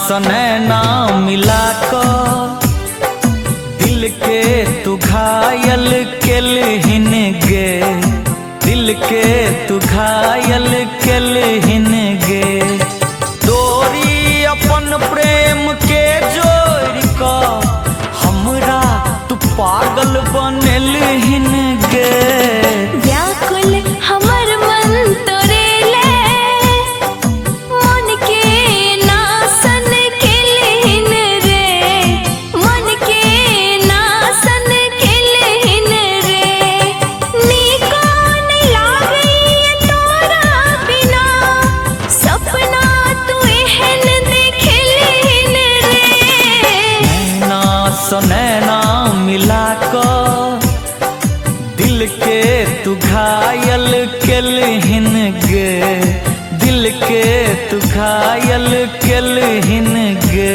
सनैना मिला को दिल के तू घायल केलहिन गे, दिल के तू घायल केलहिन गे। डोरी अपन प्रेम के जोड़ क हमरा तू पागल बनेलहिन गे। व्याकुल हमर मन तोरे ले मन के नासन केलहिन रे, मन के नासन केलहिन रे। नीको नहीं लागई तोरा बिना सपना तू एहन देखलहिन रे। नैना सनैना मिला को दिल के तू घायल केलहिन गे, दिल के तू घायल केलहिन गे।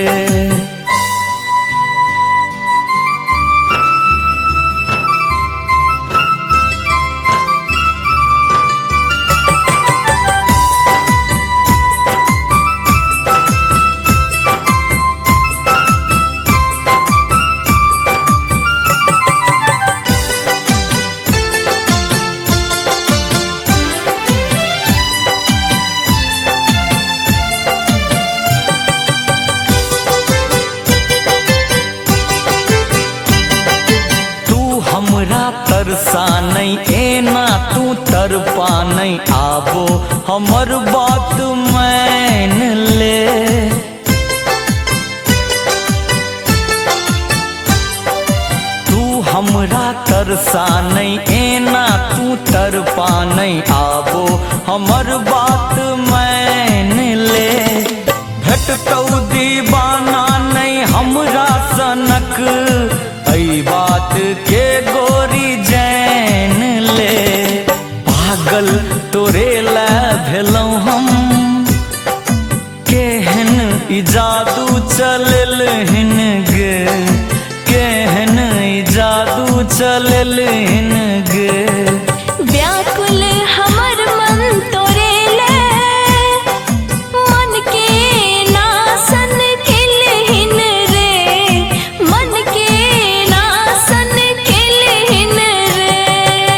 हमरा तरसा नहीं एना तू तरपा नहीं आबो हमर बात मान ले। तू हमरा तरसा नहीं एना तू तरपा नहीं आबो हमर बात मान ले। भेटतौ दीवाना नहीं हमरा सनक ई बात के गोरी जान ले। पागल तोरे ला भेलौं हम केहन ई जादू चललहिन गे, केहन ई जादू चललहिन गे। व्याकुल हमर मन तोरे ले मन के नासन केलहिन रे, मन के नासन केलहिन रे।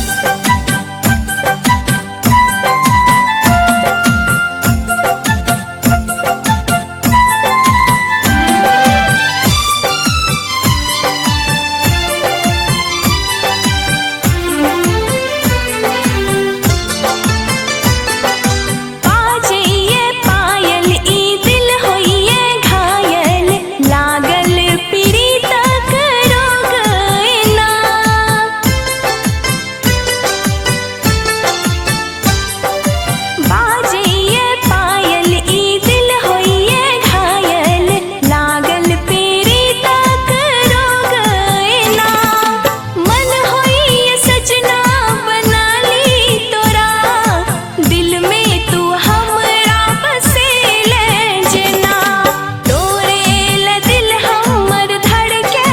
बाजइये पायल ई दिल होइये घायल, लागल पीड़ित रोग एना। बाजइये पायल ई दिल होइये घायल, लागल पीड़ित रोग एना। मन होइये सजना बना ली तोरा, दिल में तू हमरा बसेले जेना। तोरे ला दिल हमर धड़के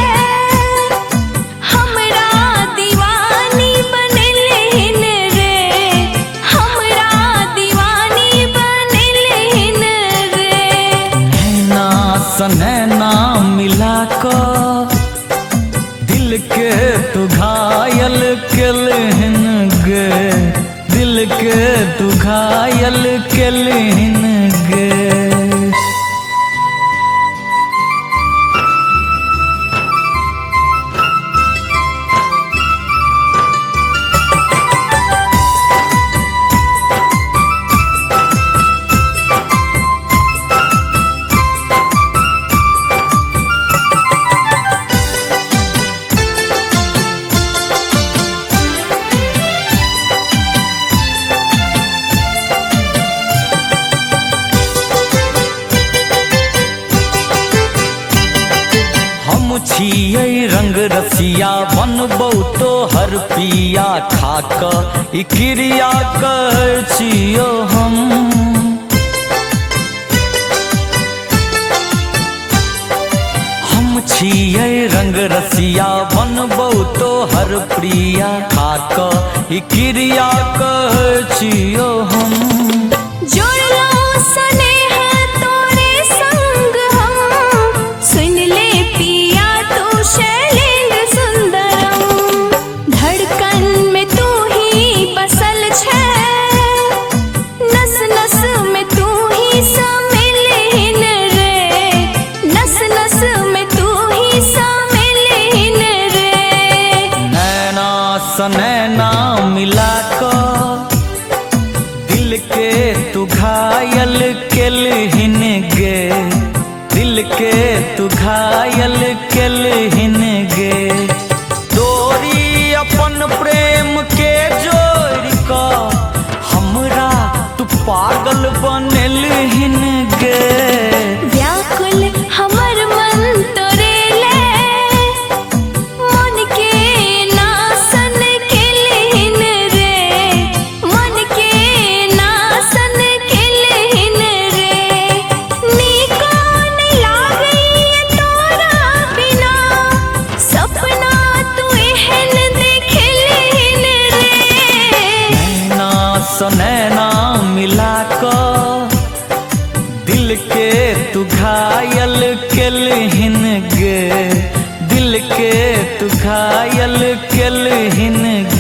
हमरा दीवानी बनेलहिन रे, हमरा दीवानी बनेलहिन रे। नैना सनैना मिला को दिल के तू घायल केलहिन गे, दिल के तू घायल केलहिन गे। छियै रंग रसिया बनबौ तो हर पिया खाक ई क्रिया कहै छियौ हम। हम छियै रंग रसिया बनबौ तो हर प्रिया खाक ई क्रिया कहै छियौ हम। जोड़लो स्नेह तोरे संग केलहिन गे, दिल के तू घायल केलहिन गे। डोरी अपन प्रेम के जोड़ क हमरा तू पागल बनेलहिन गे। व्याकुल हमर मन तोरेले, मन के नासन केलहिन रे, मन के नासन केलहिन रे। नीको नहीं लागई तोरा बिना, सपना तू एहन देखलहिन रे। नैना स नैना मिला क दिल के तू घायल केलहिन गे, दिल के तू घायल केलहिन